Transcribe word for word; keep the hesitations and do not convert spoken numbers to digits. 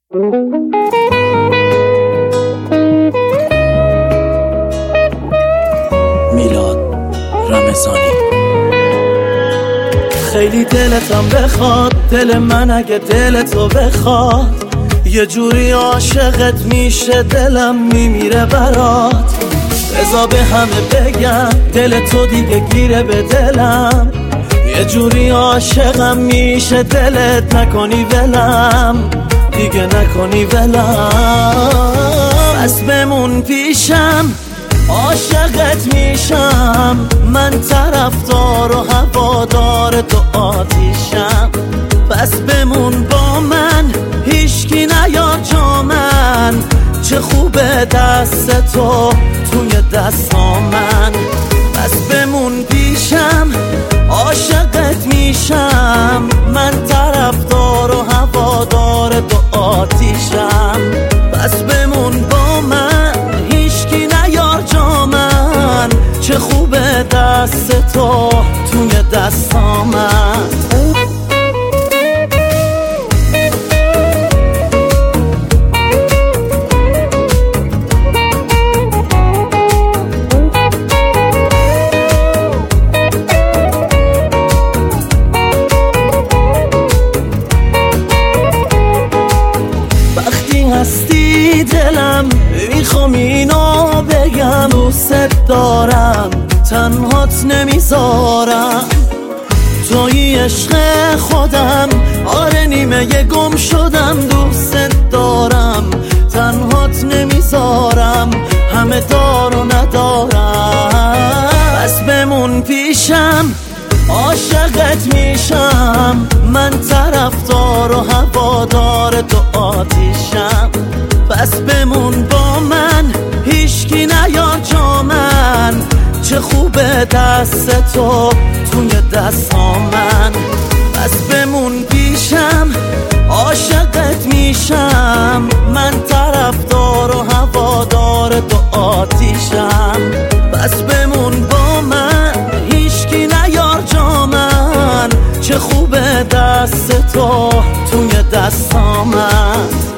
میلاد رمضانی. خیلی دلتم بخواد، دل من اگه دل تو بخواد، یه جوری عاشقت میشه دلم میمیره برات. بذار به همه بگم دل تو دیگه گیره به دلم، یه جوری عاشقم میشه دلت نکنی ولم، دیگه نکنی ولم. بس بمون پیشم عاشقت میشم، من طرفدار و هوادار تو آتیشم. بس بمون با من هیچکی نیار جا من، چه خوبه دست تو توی دستام من. بس بمون پیشم عاشقت میشم، من طرفدار و هوادار تو آتیشم. بس بمون با من هیچکی نیار جا من، چه خوبه دست تو توی دستام من. هستی دلم میخوام اینو بگم، دوست دارم تنهات نمیذارم، توی عشق خودم آره نیمه گم شدم. دوست دارم تنهات نمیذارم، همه دار و ندارم. بس بمون پیشم عاشقت میشم، من طرفدار و هوادار تو آتیشم. بس بمون با من هیچکی نیار جا من، چه خوبه دست تو توی دستام من. بس بمون پیشم عاشقت میشم، من طرفدار و هوادار تو آتیشم. بس بمون با من هیچکی نیار جا من، چه خوبه دست تو توی دستام من.